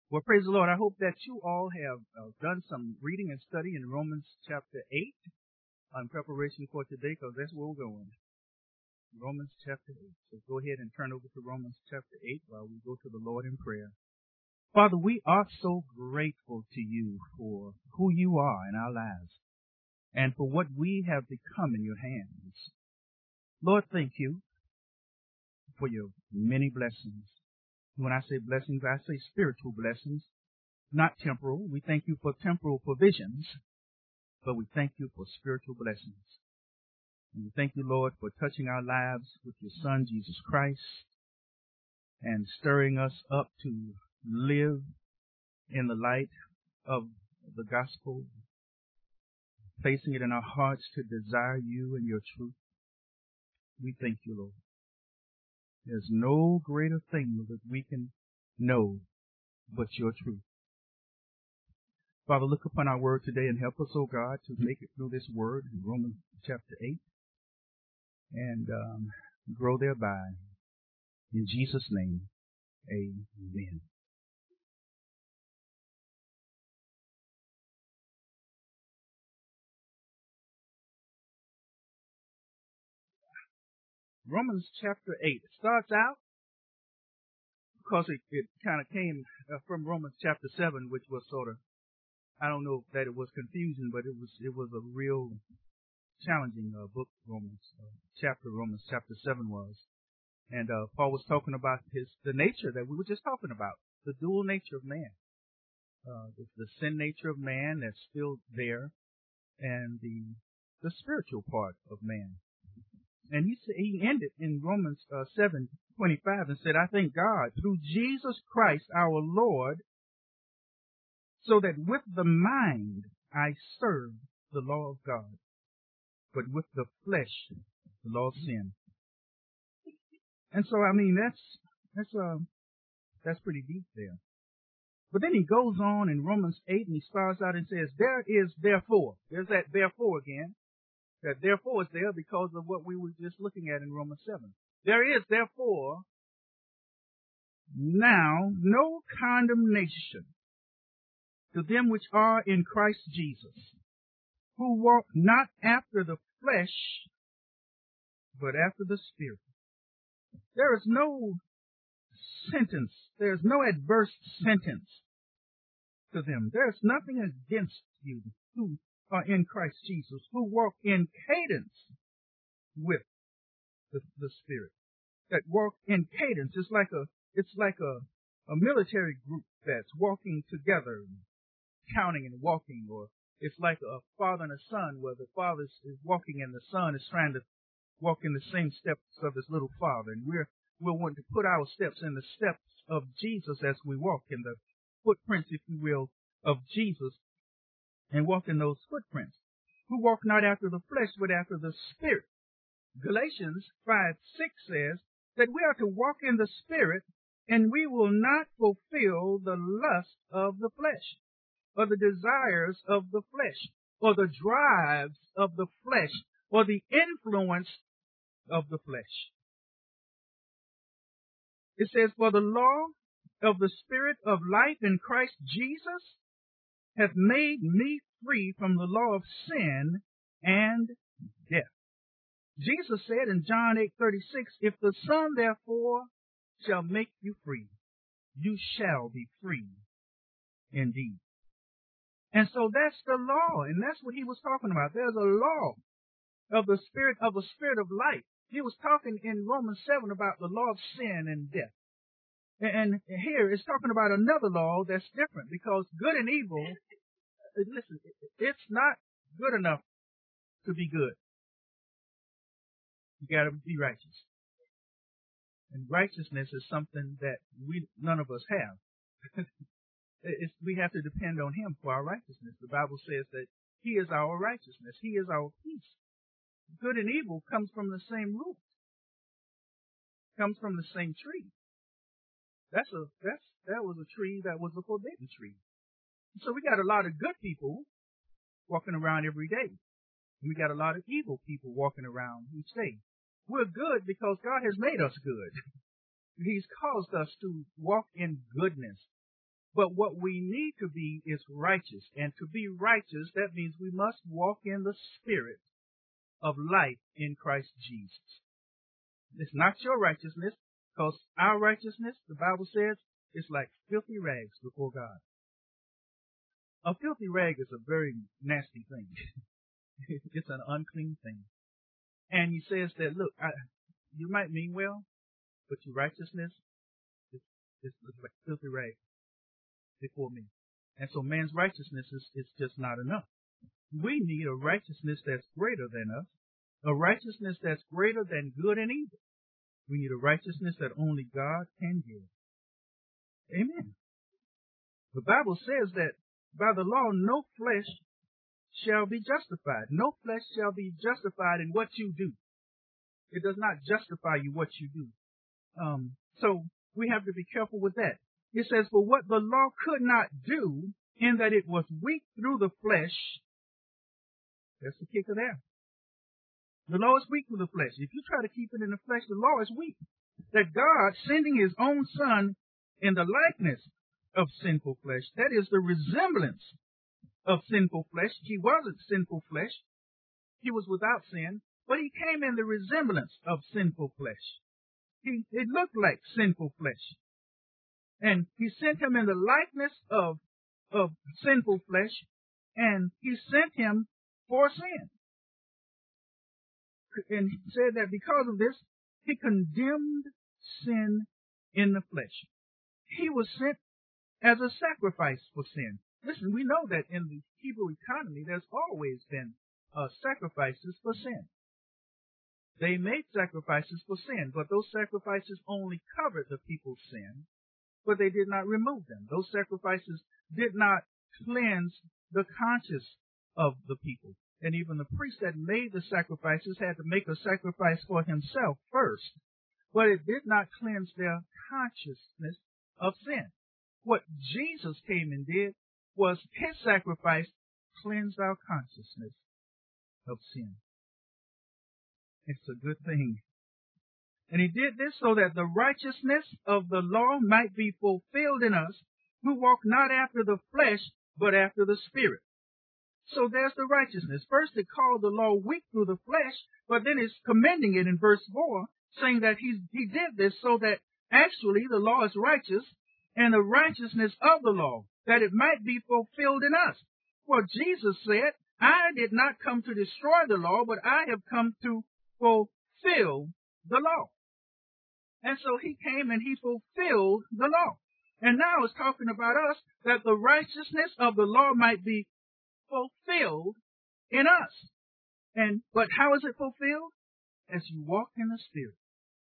Well, praise the Lord. I hope that you all have done some reading and study in Romans chapter 8 in preparation for today, because that's where we're going. Romans chapter 8. So go ahead and turn over to Romans chapter 8 while we go to the Lord in prayer. Father, we are so grateful to you for who you are in our lives and for what we have become in your hands. Lord, thank you for your many blessings. When I say blessings, I say spiritual blessings, not temporal. We thank you for temporal provisions, but we thank you for spiritual blessings. And we thank you, Lord, for touching our lives with your Son, Jesus Christ, and stirring us up to live in the light of the gospel, placing it in our hearts to desire you and your truth. We thank you, Lord. There's no greater thing that we can know but your truth. Father, look upon our word today and help us, oh God, to make it through this word in Romans chapter 8 and grow thereby. In Jesus' name, amen. Romans chapter 8 starts out because it kind of came from Romans chapter 7, which was sort of, I don't know that it was confusing, but it was a real challenging book. Romans chapter 7 was, and Paul was talking about the nature that we were just talking about, the dual nature of man, the sin nature of man that's still there, and the spiritual part of man. And he ended in Romans 7:25 and said, I thank God through Jesus Christ our Lord, so that with the mind I serve the law of God, but with the flesh the law of sin. And so, I mean, that's pretty deep there. But then he goes on in Romans 8 and he starts out and says, there is therefore. There's that therefore again. That therefore is there because of what we were just looking at in Romans 7. There is therefore now no condemnation to them which are in Christ Jesus, who walk not after the flesh, but after the Spirit. There is no sentence. There is no adverse sentence to them. There is nothing against you who are in Christ Jesus, who walk in cadence with the Spirit. That walk in cadence. It's like a military group that's walking together, counting and walking, or it's like a father and a son where the father is walking and the son is trying to walk in the same steps of his little father. And we're wanting to put our steps in the steps of Jesus as we walk in the footprints, if you will, of Jesus, and walk in those footprints. Who walk not after the flesh, but after the Spirit. Galatians 5:6 says that we are to walk in the Spirit, and we will not fulfill the lust of the flesh, or the desires of the flesh, or the drives of the flesh, or the influence of the flesh. It says, for the law of the Spirit of life in Christ Jesus hath made me free from the law of sin and death. Jesus said in John 8:36, if the Son therefore shall make you free, you shall be free indeed. And so that's the law, and that's what he was talking about. There's a law of the Spirit of life. He was talking in Romans 7 about the law of sin and death. And here it's talking about another law that's different, because good and evil, listen, it's not good enough to be good. You got to be righteous. And righteousness is something that none of us have. We have to depend on him for our righteousness. The Bible says that he is our righteousness. He is our peace. Good and evil comes from the same root. Comes from the same tree. That was a tree that was a forbidden tree. So we got a lot of good people walking around every day. And we got a lot of evil people walking around each day. We're good because God has made us good. He's caused us to walk in goodness. But what we need to be is righteous. And to be righteous, that means we must walk in the spirit of life in Christ Jesus. It's not your righteousness, because our righteousness, the Bible says, is like filthy rags before God. A filthy rag is a very nasty thing. It's an unclean thing. And he says that, look, you might mean well, but your righteousness is like filthy rags before me. And so man's righteousness is just not enough. We need a righteousness that's greater than us, a righteousness that's greater than good and evil. We need a righteousness that only God can give. Amen. The Bible says that by the law, no flesh shall be justified. No flesh shall be justified in what you do. It does not justify you what you do. So we have to be careful with that. It says, for what the law could not do, in that it was weak through the flesh. That's the kicker there. The law is weak through the flesh. If you try to keep it in the flesh, the law is weak. That God, sending his own Son in the likeness of sinful flesh, that is the resemblance of sinful flesh. He wasn't sinful flesh. He was without sin, but he came in the resemblance of sinful flesh. It looked like sinful flesh. And he sent him in the likeness of sinful flesh, and he sent him for sin. And he said that because of this, he condemned sin in the flesh. He was sent as a sacrifice for sin. Listen, we know that in the Hebrew economy, there's always been sacrifices for sin. They made sacrifices for sin, but those sacrifices only covered the people's sin, but they did not remove them. Those sacrifices did not cleanse the conscience of the people. And even the priest that made the sacrifices had to make a sacrifice for himself first, but it did not cleanse their consciousness of sin. What Jesus came and did was his sacrifice cleansed our consciousness of sin. It's a good thing. And he did this so that the righteousness of the law might be fulfilled in us, who walk not after the flesh, but after the Spirit. So there's the righteousness. First it called the law weak through the flesh, but then it's commending it in verse 4, saying that he did this so that actually the law is righteous, and the righteousness of the law, that it might be fulfilled in us. Well, Jesus said, I did not come to destroy the law, but I have come to fulfill the law. And so he came and he fulfilled the law. And now it's talking about us, that the righteousness of the law might be fulfilled in us. But how is it fulfilled? As you walk in the Spirit.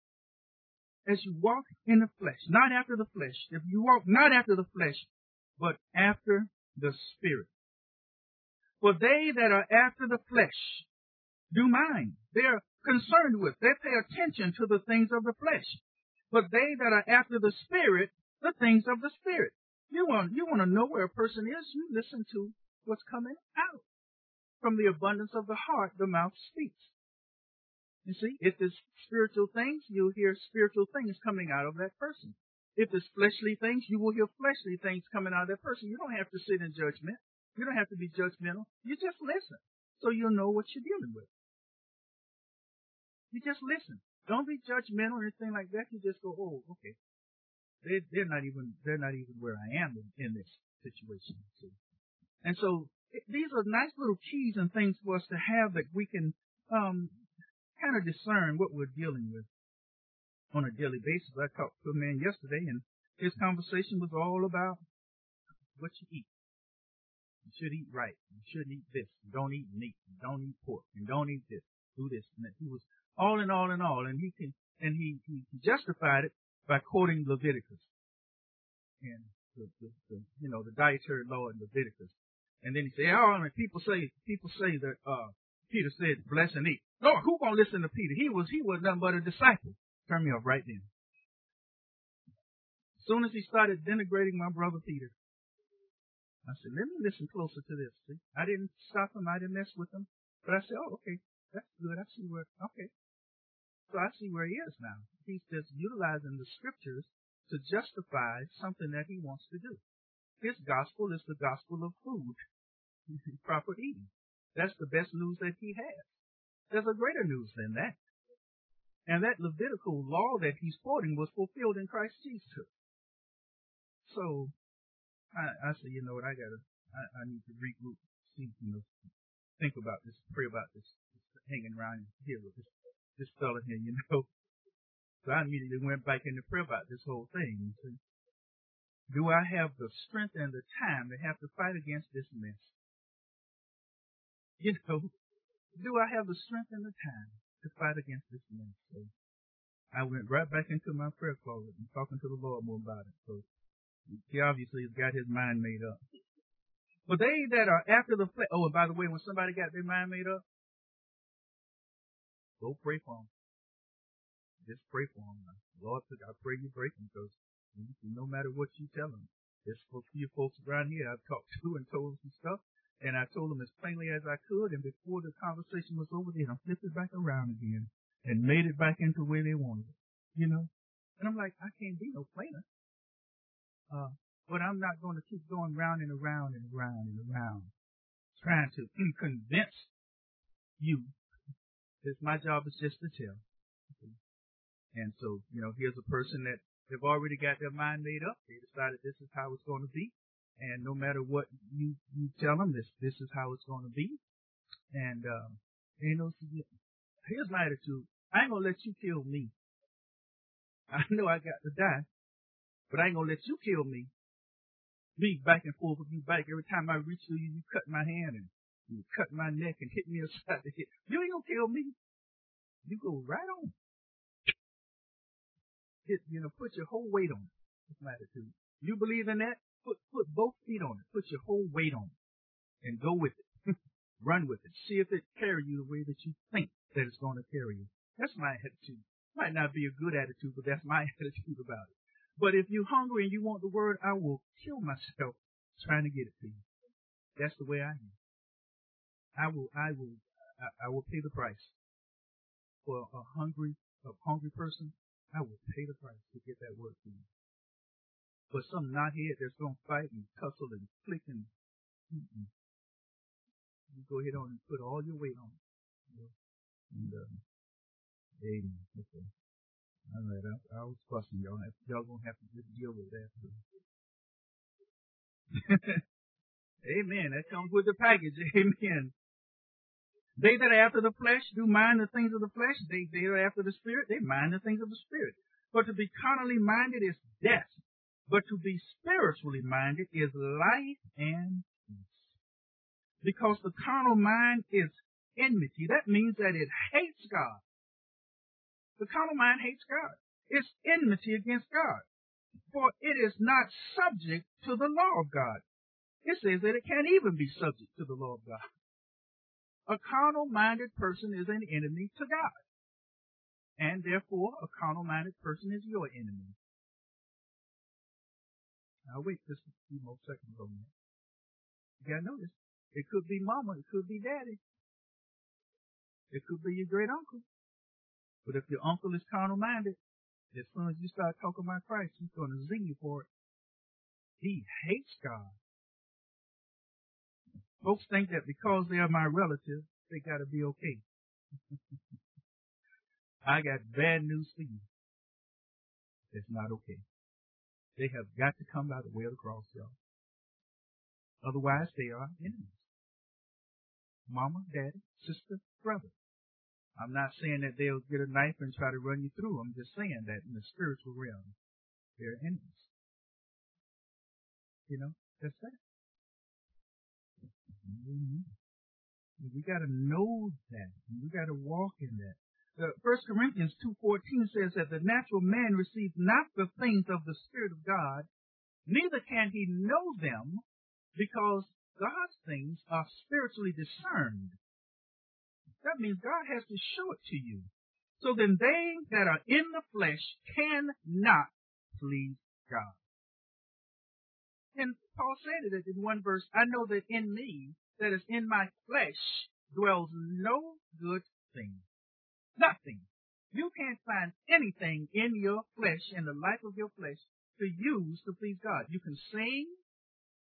As you walk in the flesh, not after the flesh. If you walk not after the flesh, but after the Spirit. For they that are after the flesh do mind. They are concerned with, they pay attention to the things of the flesh. But they that are after the Spirit, the things of the Spirit. You want to know where a person is, you listen to what's coming out. From the abundance of the heart, the mouth speaks. You see, if it's spiritual things, you'll hear spiritual things coming out of that person. If it's fleshly things, you will hear fleshly things coming out of that person. You don't have to sit in judgment. You don't have to be judgmental. You just listen, so you'll know what you're dealing with. You just listen. Don't be judgmental or anything like that. You just go, oh, okay. They're not even where I am in this situation. See? And so these are nice little keys and things for us to have that we can kind of discern what we're dealing with on a daily basis. I talked to a man yesterday, and his conversation was all about what you eat. You should eat right. You shouldn't eat this. You don't eat meat. You don't eat pork. You don't eat this. Do this. And that. He was all in all in all, and he justified it by quoting Leviticus and the dietary law in Leviticus. And then he said, oh, and people say that Peter said, bless and eat. Lord, who gonna listen to Peter? He was nothing but a disciple. Turn me off right then. As soon as he started denigrating my brother Peter, I said, let me listen closer to this. See? I didn't stop him. I didn't mess with him. But I said, oh, okay, that's good. Okay. So I see where he is now. He's just utilizing the scriptures to justify something that he wants to do. His gospel is the gospel of food, proper eating. That's the best news that he has. There's a greater news than that. And that Levitical law that he's quoting was fulfilled in Christ Jesus. So I say, you know what, I need to regroup, see, think about this, pray about this hanging around here with this fella here, So I immediately went back into prayer about this whole thing. See, do I have the strength and the time to have to fight against this mess? Do I have the strength and the time to fight against this mess? So I went right back into my prayer closet and talking to the Lord more about it. So he obviously has got his mind made up. But they that are after the flesh, and by the way, when somebody got their mind made up, go pray for them. Just pray for them. Lord, I pray you break them, because no matter what you tell them, there's a few folks around here I've talked to and told them some stuff, and I told them as plainly as I could, and before the conversation was over, they done flipped it back around again and made it back into where they wanted it, And I'm like, I can't be no plainer. But I'm not going to keep going round and around and around and around, trying to convince you. My job is just to tell. And so, here's a person that they've already got their mind made up. They decided this is how it's going to be. And no matter what you tell them, this is how it's going to be. And, here's my attitude. I ain't going to let you kill me. I know I got to die, but I ain't going to let you kill me. Me back and forth with you back. Every time I reach to you, you cut my hand and you cut my neck and hit me upside the head. You ain't going to kill me. You go right on. Put your whole weight on it. That's my attitude. You believe in that? Put both feet on it. Put your whole weight on it. And go with it. Run with it. See if it carry you the way that you think that it's going to carry you. That's my attitude. Might not be a good attitude, but that's my attitude about it. But if you're hungry and you want the word, I will kill myself trying to get it to you. That's the way I am. I will pay the price for a hungry person. I will pay the price to get that word to you. But some knothead that's going to fight and tussle and click and you go ahead on and put all your weight on it. And amen. Okay. All right, I was fussing y'all. Y'all gonna have to just deal with that. Amen. That comes with the package. Amen. They that are after the flesh do mind the things of the flesh. They that are after the spirit, they mind the things of the spirit. But to be carnally minded is death. But to be spiritually minded is life and peace. Because the carnal mind is enmity. That means that it hates God. The carnal mind hates God. It's enmity against God. For it is not subject to the law of God. It says that it can't even be subject to the law of God. A carnal-minded person is an enemy to God. And therefore, a carnal-minded person is your enemy. Now wait just a few more seconds on that. You gotta notice, it could be mama, it could be daddy. It could be your great uncle. But if your uncle is carnal-minded, as soon as you start talking about Christ, he's going to zing you for it. He hates God. Folks think that because they are my relatives, they got to be okay. I got bad news for you. It's not okay. They have got to come by the way of the cross, y'all. Otherwise, they are enemies. Mama, daddy, sister, brother. I'm not saying that they'll get a knife and try to run you through. I'm just saying that in the spiritual realm, they're enemies. That's that. Mm-hmm. We got to know that. We got to walk in that. 1 Corinthians 2:14 says that the natural man receives not the things of the Spirit of God, neither can he know them, because God's things are spiritually discerned. That means God has to show it to you. So then they that are in the flesh cannot please God. And Paul said it in one verse, I know that in me, that is in my flesh, dwells no good thing. Nothing. You can't find anything in your flesh, in the life of your flesh, to use to please God. You can sing,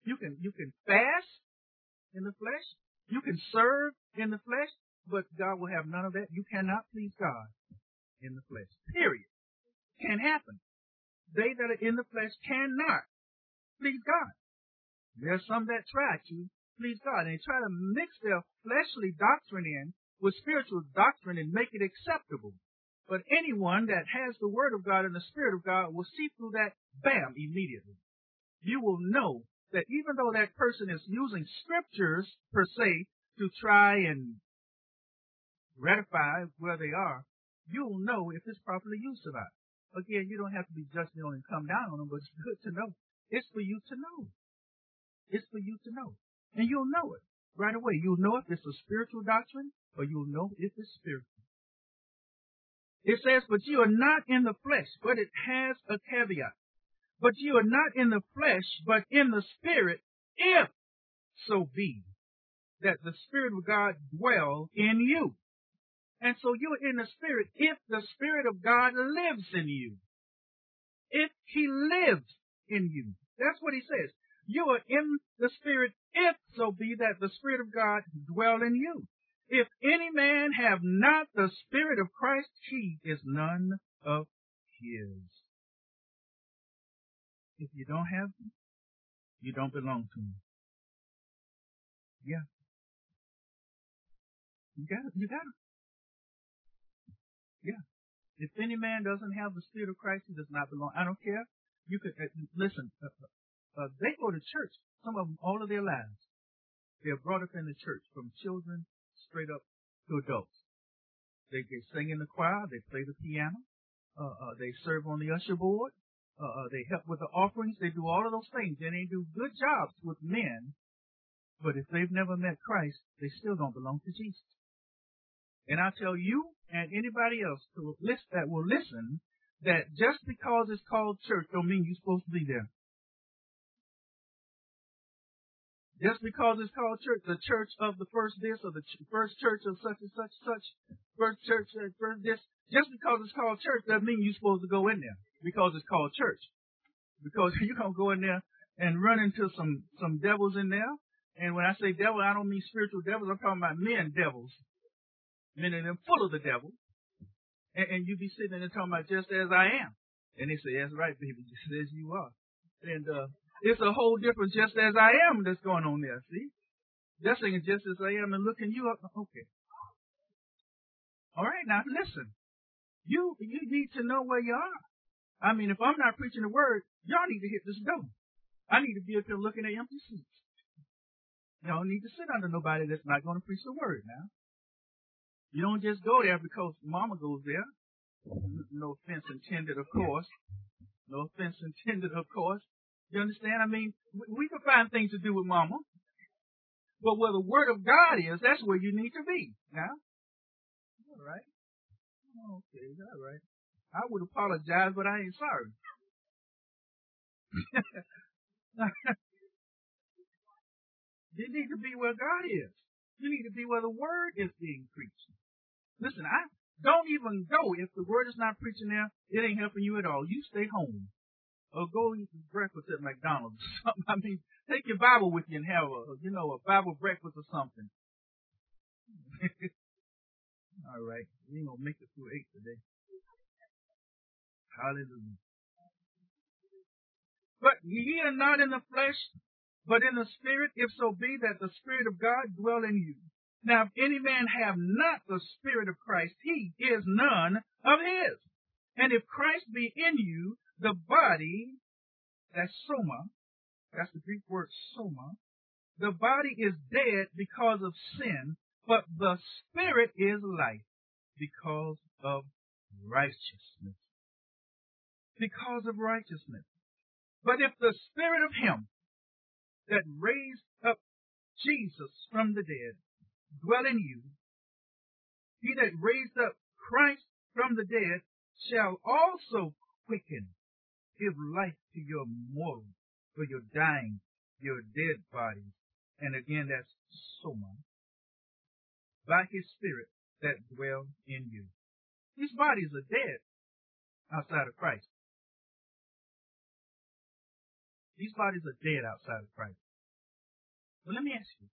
You can fast in the flesh. You can serve in the flesh, but God will have none of that. You cannot please God in the flesh. Period. Can't happen. They that are in the flesh cannot please God. There's some that try to please God, and they try to mix their fleshly doctrine in with spiritual doctrine and make it acceptable. But anyone that has the Word of God and the Spirit of God will see through that, bam, immediately. You will know that even though that person is using scriptures, per se, to try and ratify where they are, you'll know if it's properly used or not. Again, you don't have to be judgmental and come down on them, but it's good to know. It's for you to know. It's for you to know. And you'll know it right away. You'll know if it's a spiritual doctrine or you'll know if it's spiritual. It says, but you are not in the flesh, but it has a caveat. But you are not in the flesh, but in the Spirit, if so be that the Spirit of God dwell in you. And so you're in the Spirit if the Spirit of God lives in you. If He lives in you. That's what He says. You are in the Spirit if so be that the Spirit of God dwell in you. If any man have not the Spirit of Christ, he is none of His. If you don't have Him, you don't belong to Him. Yeah. You got it. Yeah. If any man doesn't have the Spirit of Christ, he does not belong. I don't care. You could, listen, they go to church, some of them, all of their lives. They're brought up in the church from children straight up to adults. They sing in the choir, they play the piano, they serve on the usher board, they help with the offerings, they do all of those things, and they do good jobs with men, but if they've never met Christ, they still don't belong to Jesus. And I tell you and anybody else that will listen that just because it's called church don't mean you're supposed to be there. Just because it's called church, the church of the first this or the first church of such and such, first church, first this, just because it's called church doesn't mean you're supposed to go in there because it's called church. Because you're going to go in there and run into some devils in there. And when I say devil, I don't mean spiritual devils. I'm talking about men devils. Men of them full of the devil. And you be sitting there talking about just as I am. And they say, that's right, baby, just as you are. And, it's a whole different just as I am that's going on there, see? They're saying just as I am and looking you up. Okay. All right, now listen. You need to know where you are. I mean, if I'm not preaching the word, y'all need to hit this door. I need to be up here looking at empty seats. Y'all need to sit under nobody that's not going to preach the word now. You don't just go there because mama goes there. No offense intended, of course. No offense intended, of course. You understand? I mean, we can find things to do with mama. But where the Word of God is, that's where you need to be. Now? All right. Okay, all right. I would apologize, but I ain't sorry. You need to be where God is. You need to be where the Word is being preached. Listen, I don't even go. If the Word is not preaching there, it ain't helping you at all. You stay home. Or go eat breakfast at McDonald's or something. I mean, take your Bible with you and have a Bible breakfast or something. All right. We ain't going to make it through 8 today. Hallelujah. But ye are not in the flesh, but in the Spirit, if so be that the Spirit of God dwell in you. Now, if any man have not the Spirit of Christ, he is none of His. And if Christ be in you, the body, that's soma, that's the Greek word soma, the body is dead because of sin, but the Spirit is life because of righteousness. Because of righteousness. But if the Spirit of Him that raised up Jesus from the dead dwell in you, He that raised up Christ from the dead shall also quicken, give life to your mortal, for your dying, your dead bodies. And again, that's soma, by His Spirit that dwell in you. These bodies are dead outside of Christ. These bodies are dead outside of Christ. Well, let me ask you.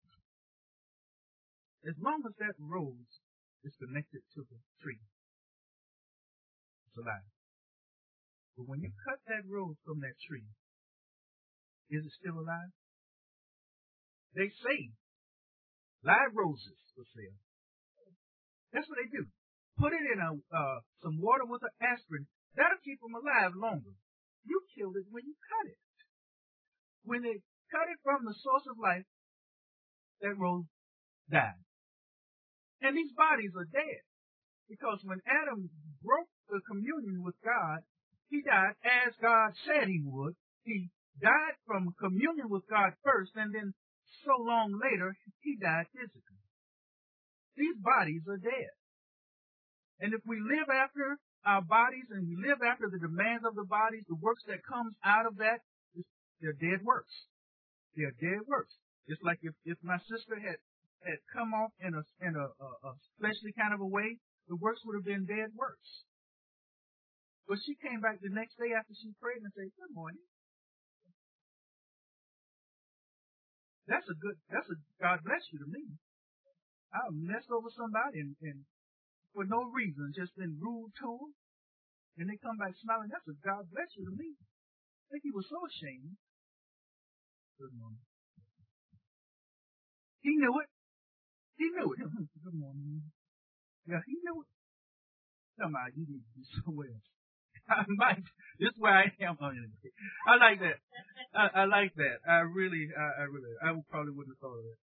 As long as that rose is connected to the tree, it's alive. But when you cut that rose from that tree, is it still alive? They say live roses for sale. That's what they do. Put it in some water with an aspirin. That'll keep them alive longer. You killed it when you cut it. When they cut it from the source of life, that rose died. And these bodies are dead. Because when Adam broke the communion with God, he died as God said he would. He died from communion with God first, and then so long later, he died physically. These bodies are dead. And if we live after our bodies and we live after the demands of the bodies, the works that comes out of that, they're dead works. They're dead works. It's like if my sister had come off in a fleshly kind of a way, the works would have been dead works. But she came back the next day after she prayed and said, "Good morning." That's a God bless you to me. I messed over somebody and for no reason, just been rude to them, and they come back smiling. That's a God bless you to me. I think he was so ashamed. Good morning. He knew it. He knew it. Good morning. Yeah, he knew it. Somehow you need to be somewhere else. This is where I am. I like that. I like that. I probably wouldn't have thought of that.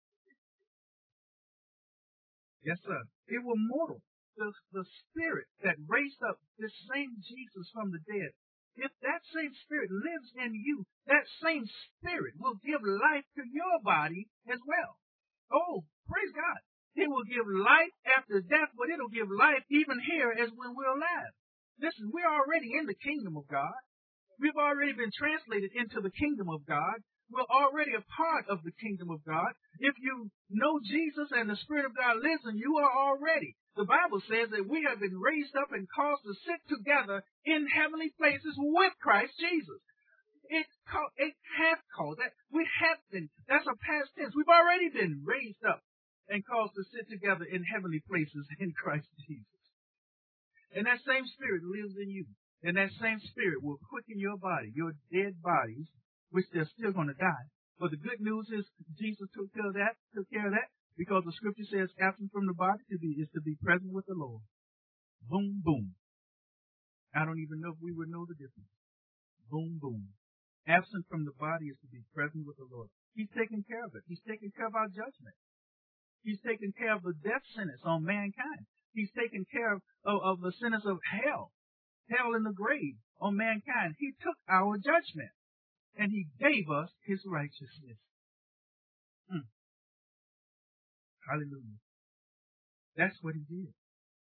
Yes, sir. It was mortal. The spirit that raised up this same Jesus from the dead, if that same spirit lives in you, that same spirit will give life to your body as well. Oh, praise God. It will give life after death, but it'll give life even here as when we're alive. Listen, we're already in the kingdom of God. We've already been translated into the kingdom of God. We're already a part of the kingdom of God. If you know Jesus and the Spirit of God lives in you, are already. The Bible says that we have been raised up and caused to sit together in heavenly places with Christ Jesus. It has caused that. We have been. That's a past tense. We've already been raised up and caused to sit together in heavenly places in Christ Jesus. And that same Spirit lives in you. And that same Spirit will quicken your body, your dead bodies, which they're still going to die. But the good news is Jesus took care of that, because the scripture says absent from the body is to be present with the Lord. Boom, boom. I don't even know if we would know the difference. Boom, boom. Absent from the body is to be present with the Lord. He's taking care of it. He's taking care of our judgment. He's taking care of the death sentence on mankind. He's taking care of the sentence of hell in the grave on mankind. He took our judgment, and he gave us his righteousness. Hallelujah. That's what he did.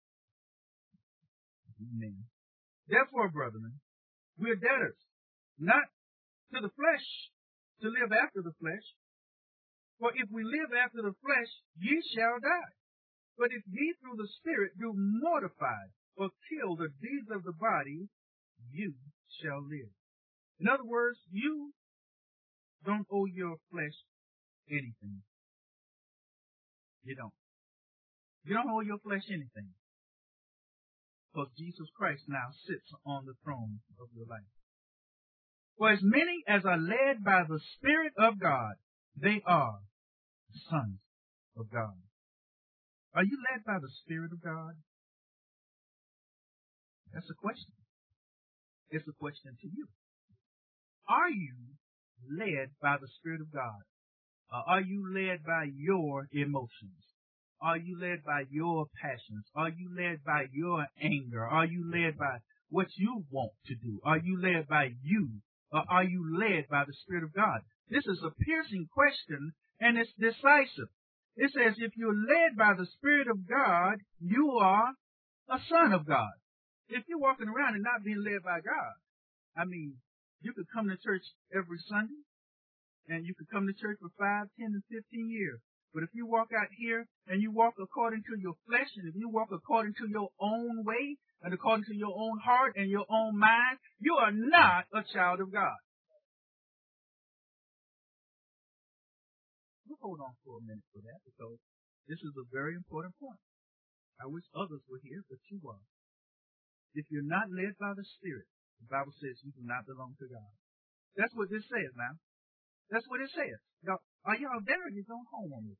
Amen. Therefore, brethren, we're debtors, not to the flesh, to live after the flesh. For if we live after the flesh, ye shall die. But if ye through the Spirit do mortify or kill the deeds of the body, you shall live. In other words, you don't owe your flesh anything. You don't. You don't owe your flesh anything. Because Jesus Christ now sits on the throne of your life. For as many as are led by the Spirit of God, they are sons of God. Are you led by the Spirit of God? That's a question. It's a question to you. Are you led by the Spirit of God? Are you led by your emotions? Are you led by your passions? Are you led by your anger? Are you led by what you want to do? Are you led by you? Or are you led by the Spirit of God? This is a piercing question, and it's decisive. It says, if you're led by the Spirit of God, you are a son of God. If you're walking around and not being led by God, I mean, you could come to church every Sunday, and you could come to church for 5, 10, and 15 years. But if you walk out here and you walk according to your flesh, and if you walk according to your own way, and according to your own heart and your own mind, you are not a child of God. hold on for a minute for that because this is a very important point. I wish others were here, but you are. If you're not led by the Spirit, the Bible says you do not belong to God. That's what this says now. That's what it says. Now, are y'all there or you going home on me?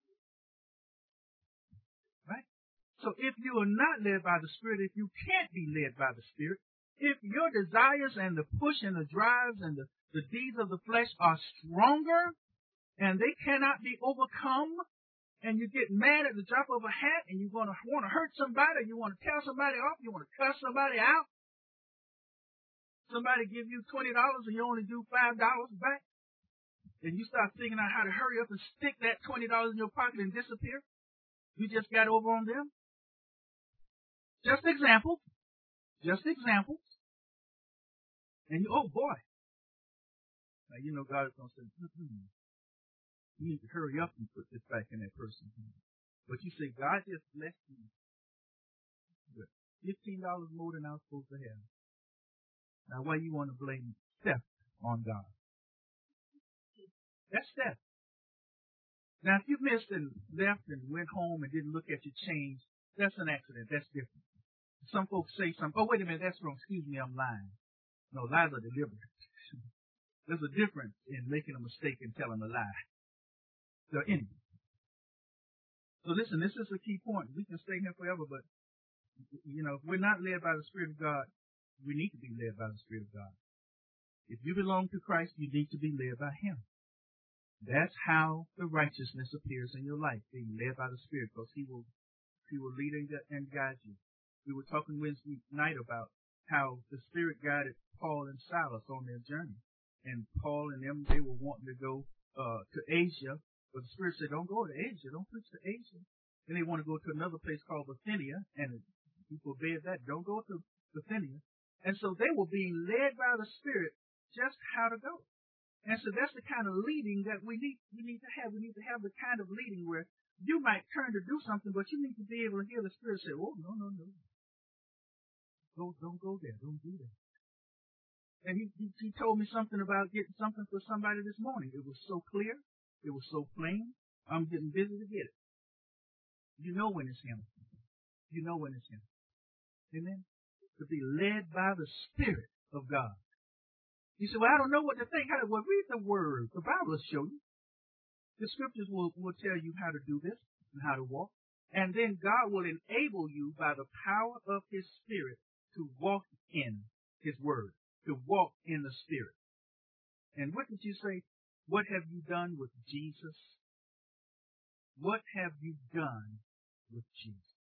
Right? So if you are not led by the Spirit, if you can't be led by the Spirit, if your desires and the push and the drives and the deeds of the flesh are stronger and they cannot be overcome, and you get mad at the drop of a hat and you're going to want to hurt somebody, you want to tell somebody off, you want to cuss somebody out, somebody give you $20 and you only do $5 back, and you start figuring out how to hurry up and stick that $20 in your pocket and disappear, you just got over on them. Just examples. And you, oh boy. Now, you know God is going to say, you need to hurry up and put this back in that person's hand. But you say, God just blessed me with $15 more than I was supposed to have. Now, why you want to blame theft on God? That's theft. Now, if you missed and left and went home and didn't look at your change, that's an accident. That's different. Some folks say something, oh, wait a minute, that's wrong. Excuse me, I'm lying. No, lies are deliberate. There's a difference in making a mistake and telling a lie. So anyway. So listen, this is a key point. We can stay here forever, but, you know, if we're not led by the Spirit of God, we need to be led by the Spirit of God. If you belong to Christ, you need to be led by Him. That's how the righteousness appears in your life, being led by the Spirit, because He will lead and guide you. We were talking Wednesday night about how the Spirit guided Paul and Silas on their journey. And Paul and them, they were wanting to go to Asia, but the Spirit said, don't go to Asia, don't preach to Asia. And they want to go to another place called Bithynia, and he forbade that. Don't go to Bithynia. And so they were being led by the Spirit just how to go. And so that's the kind of leading that we need to have. We need to have the kind of leading where you might turn to do something, but you need to be able to hear the Spirit say, oh, no. Don't go there. Don't do that. And he told me something about getting something for somebody this morning. It was so clear. It was so plain. I'm getting busy to get it. You know when it's Him. You know when it's Him. Amen? To be led by the Spirit of God. You say, well, I don't know what to think. Well, read the Word. The Bible will show you. The Scriptures will tell you how to do this and how to walk. And then God will enable you by the power of His Spirit to walk in His Word, to walk in the Spirit. And what did you say? What have you done with Jesus? What have you done with Jesus?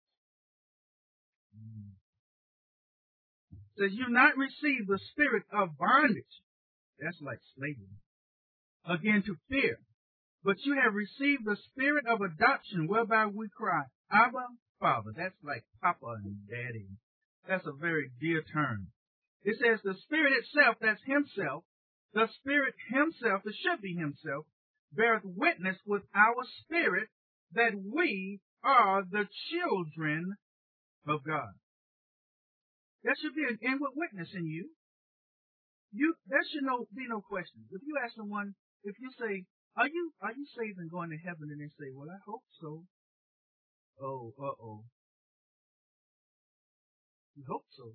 Says you not receive the spirit of bondage. That's like slavery. Again to fear. But you have received the spirit of adoption whereby we cry, Abba, Father. That's like Papa and Daddy. That's a very dear term. It says the Spirit itself, that's Himself, the Spirit Himself, it should be Himself, beareth witness with our spirit that we are the children of God. There should be an inward witness in you. There should be no question. If you ask someone, if you say, are you saved and going to heaven? And they say, well, I hope so. Oh, uh-oh. You hope so.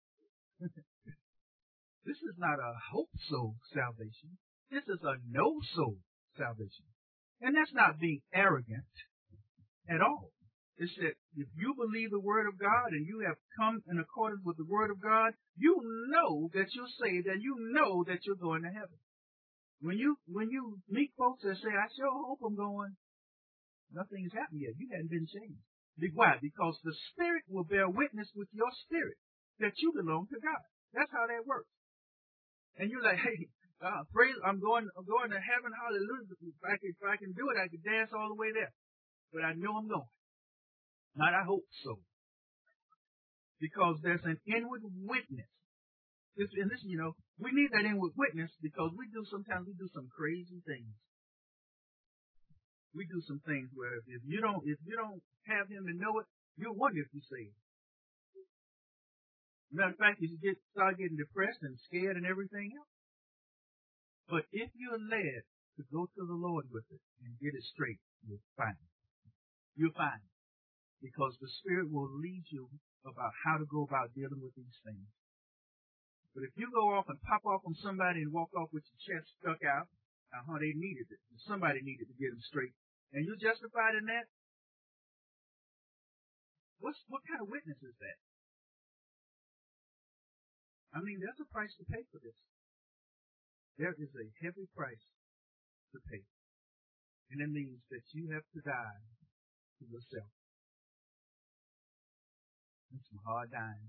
This is not a hope-so salvation. This is a know-so salvation. And that's not being arrogant at all. It's that if you believe the Word of God and you have come in accordance with the Word of God, you know that you're saved and you know that you're going to heaven. When you meet folks that say, I sure hope I'm going, nothing has happened yet. You hadn't been changed. Why? Because the Spirit will bear witness with your spirit that you belong to God. That's how that works. And you're like, hey, praise, I'm going to heaven, hallelujah. If I can do it, I can dance all the way there. But I know I'm going. Not I hope so. Because there's an inward witness. And listen, we need that inward witness because sometimes we do some crazy things. We do some things where if you don't have Him to know it, you'll wonder if you're saved. Matter of fact, you start getting depressed and scared and everything else. But if you're led to go to the Lord with it and get it straight, you'll find it. You'll find it. Because the Spirit will lead you about how to go about dealing with these things. But if you go off and pop off on somebody and walk off with your chest stuck out, they needed it. Somebody needed to get them straight. And you're justified in that? What kind of witness is that? I mean, there's a price to pay for this. There is a heavy price to pay. And it means that you have to die to yourself. It's some hard dying.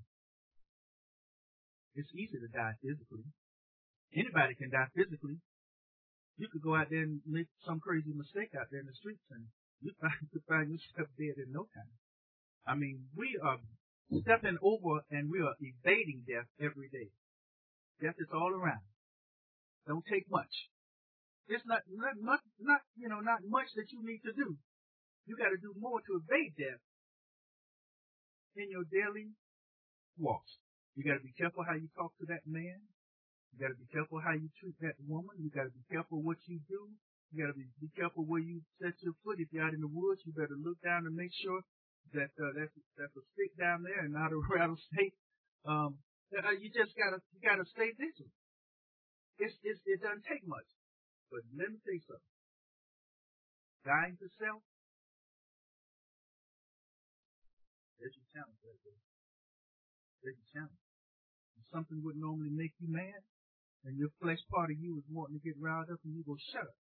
It's easy to die physically. Anybody can die physically. You could go out there and make some crazy mistake out there in the streets and you could find yourself dead in no time. I mean, we are stepping over and we are evading death every day. Death is all around. Don't take much. It's not much that you need to do. You got to do more to evade death in your daily walks. You got to be careful how you talk to that man. You got to be careful how you treat that woman. You got to be careful what you do. You got to be careful where you set your foot. If you're out in the woods, you better look down and make sure that that's a stick down there and not a rattlesnake. You gotta stay vigilant. It doesn't take much, but let me tell you something. Dying to self, there's your challenge right there. There's your challenge. If something would normally make you mad, and your flesh part of you is wanting to get riled up, and you go, shut up.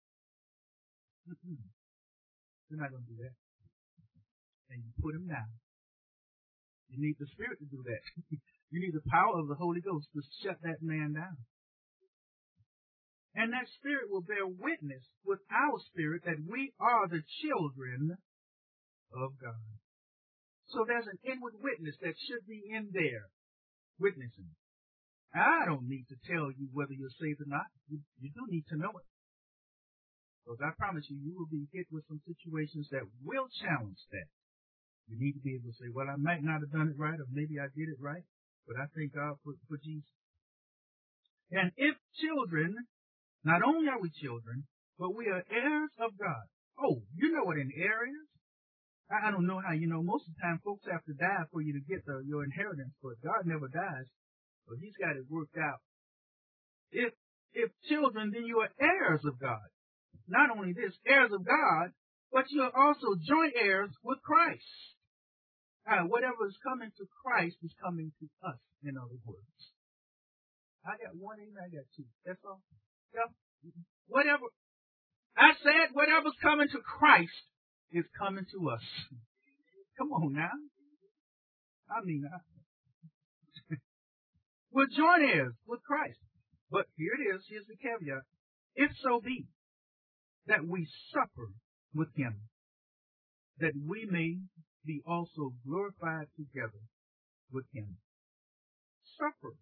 You're not going to do that. And you put him down. You need the Spirit to do that. You need the power of the Holy Ghost to shut that man down. And that Spirit will bear witness with our spirit that we are the children of God. So there's an inward witness that should be in there witnessing. I don't need to tell you whether you're saved or not. You do need to know it. Because I promise you, you will be hit with some situations that will challenge that. You need to be able to say, well, I might not have done it right, or maybe I did it right, but I thank God for Jesus. And if children, not only are we children, but we are heirs of God. Oh, you know what an heir is? I don't know how you know. Most of the time, folks have to die for you to get your inheritance, but God never dies, so He's got it worked out. If children, then you are heirs of God. Not only this, heirs of God, but you are also joint heirs with Christ. Whatever is coming to Christ is coming to us, in other words. I got one amen, I got two. That's all. Yeah. Whatever's coming to Christ is coming to us. Come on now. We're joint heirs with Christ. But here it is, here's the caveat. If so be that we suffer with Him, that we may be also glorified together with Him. Suffer.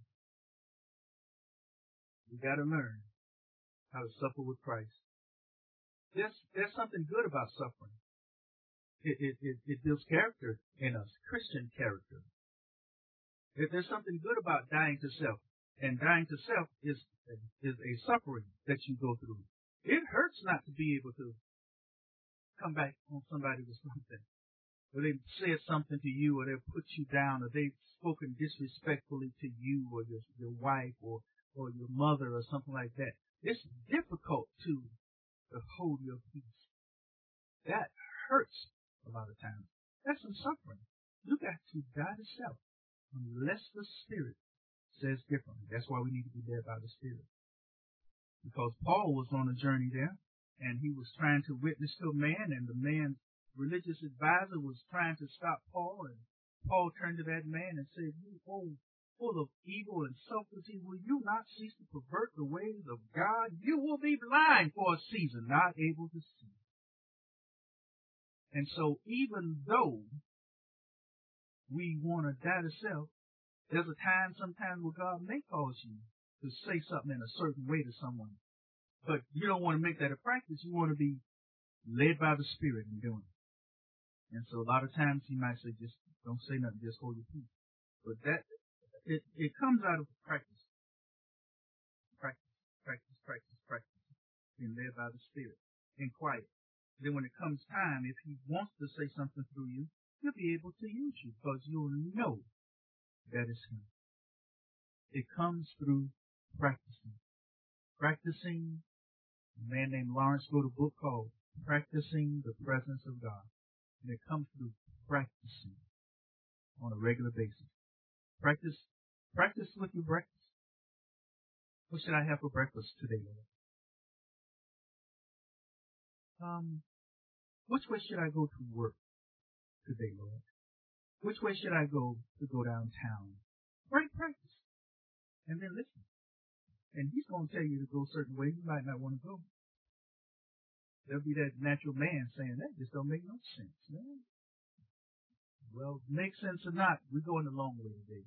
We got to learn how to suffer with Christ. There's something good about suffering. It builds character in us, Christian character. There's something good about dying to self. And dying to self is a suffering that you go through. It hurts not to be able to come back on somebody with something. Or they've said something to you, or they've put you down, or they've spoken disrespectfully to you, or your wife, or your mother, or something like that. It's difficult to hold your peace. That hurts a lot of times. That's some suffering. You got to die to self, unless the Spirit says differently. That's why we need to be led by the Spirit. Because Paul was on a journey there, and he was trying to witness to a man, and the man's religious advisor was trying to stop Paul, and Paul turned to that man and said, "You old, full of evil and selfishness, will you not cease to pervert the ways of God? You will be blind for a season, not able to see." And so even though we want to die to self, there's a time sometimes where God may cause you to say something in a certain way to someone. But you don't want to make that a practice. You want to be led by the Spirit in doing it. And so a lot of times He might say, just don't say nothing, just hold your peace. But it comes out of practice. Practice. and led by the Spirit and quiet. Then when it comes time, if he wants to say something through you, he'll be able to use you because you'll know that it's him. It comes through practicing. Practicing. A man named Lawrence wrote a book called Practicing the Presence of God. And it comes through practicing on a regular basis. Practice with your breakfast. What should I have for breakfast today, Lord? Which way should I go to work today, Lord? Which way should I go to go downtown? Great practice. And then listen. And he's going to tell you to go a certain way. You might not want to go. There'll be that natural man saying, that just don't make no sense, man. Well, makes sense or not, we're going the long way today.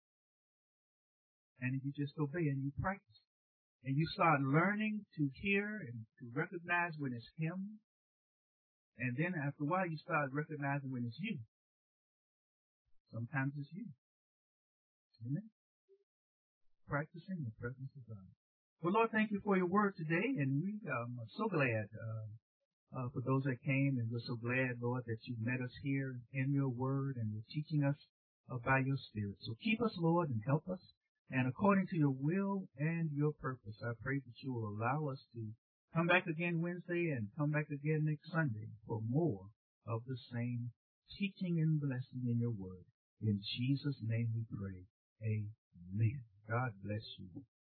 And if you just obey and you practice, and you start learning to hear and to recognize when it's him, and then after a while you start recognizing when it's you. Sometimes it's you. Amen. Practicing the presence of God. Well, Lord, thank you for your word today, and we are so glad for those that came, and we're so glad, Lord, that you met us here in your word, and you're teaching us by your Spirit. So keep us, Lord, and help us. And according to your will and your purpose, I pray that you will allow us to come back again Wednesday and come back again next Sunday for more of the same teaching and blessing in your word. In Jesus' name we pray. Amen. God bless you.